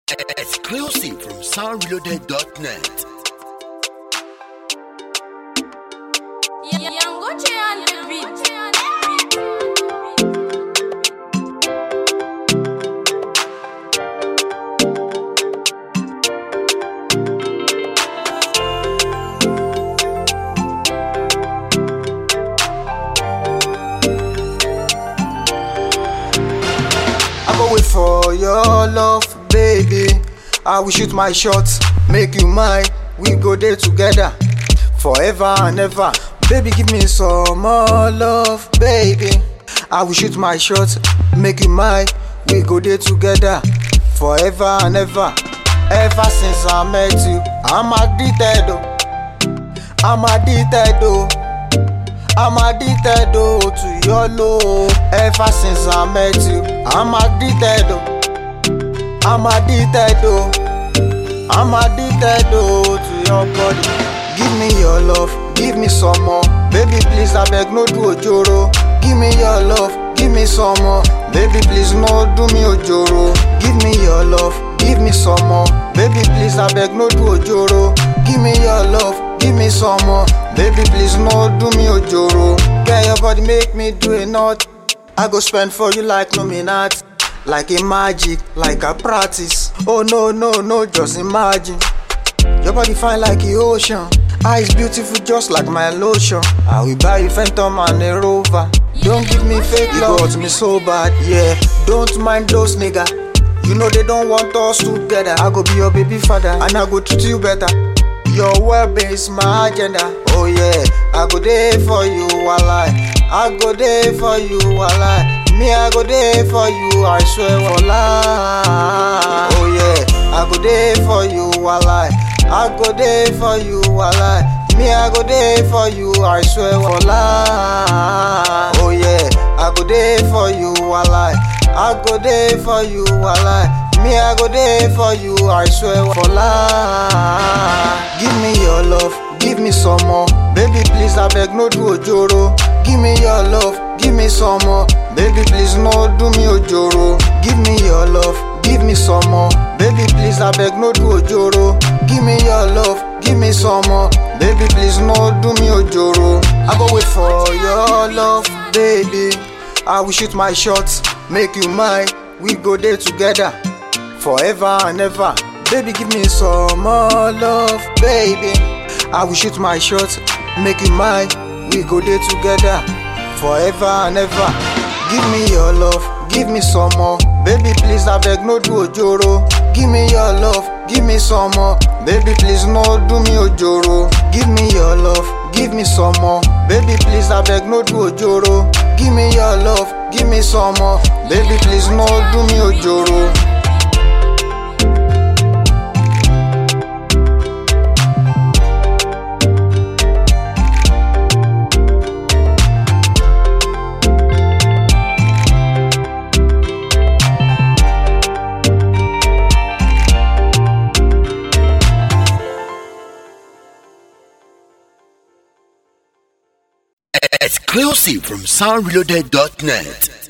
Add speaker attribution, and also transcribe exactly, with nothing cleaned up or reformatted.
Speaker 1: Exclusive from sound reloaded dot net.
Speaker 2: Yangoche on the beat.
Speaker 3: I go wait for your love, baby. I will shoot my shots, make you mine. We go there together, forever and ever. Baby, give me some more love, baby. I will shoot my shots, make you mine. We go there together, forever and ever. Ever since I met you, I'm addicted, oh. I'm addicted, oh. I'm addicted, oh, to your love. Ever since I met you, I'm addicted, oh. I'm addicted, oh. I'm addicted, oh, to your body. Give me your love, give me some more. Baby, please, I beg, no do ojoro. Give me your love, give me some more. Baby, please, no do me ojoro. Give me your love, give me some more. Baby, please, I beg, no do ojoro. Give me your love, give me some more. Baby, please, no do me ojoro. Get your body, make me do a knot. I go spend for you like Luminati. Like a magic, like a practice. Oh no, no, no, just imagine. Your body fine like the ocean. Eyes beautiful just like my lotion. I will buy you Phantom and a Rover. Don't give me fake love, you got me so bad, yeah. Don't mind those nigga. You know they don't want us together. I go be your baby father and I go treat you better. Your well-being is my agenda. Oh yeah, I go there for you, walai. I go there for you, walai. Me, I go there for you, I swear, walai. Oh yeah, I go there for you, walai. I go there for you, walai. Me, I go there for you, I swear, walai. Oh yeah, I go there for you, walai. I go there for you, walai. Me, I go there for you, I swear, walai. Give me your love, give me some more. Baby, please, I beg, no do ojoro. Give me your love, give me some more. Baby, please, no do me ojoro. Give me your love, give me some more. Baby, please, I beg, no do ojoro. Give me your love, give me some more. Baby, please, no do me ojoro. I go wait for your love, baby. I will shoot my shots, make you mine. We go there together, forever and ever. Baby, give me some more love, baby. I will shoot my shots, make you mine. We go there together, forever and ever. Give me your love, give me some more. Baby, please, I beg, no do ojoro. Give me your love, give me some more. Baby, please, no do me ojoro. Give me your love, give me some more. Baby, please, I beg, no do ojoro. Give me your love, give me some more. Baby, please, no do me ojoro.
Speaker 1: Exclusive from sound reloaded dot net.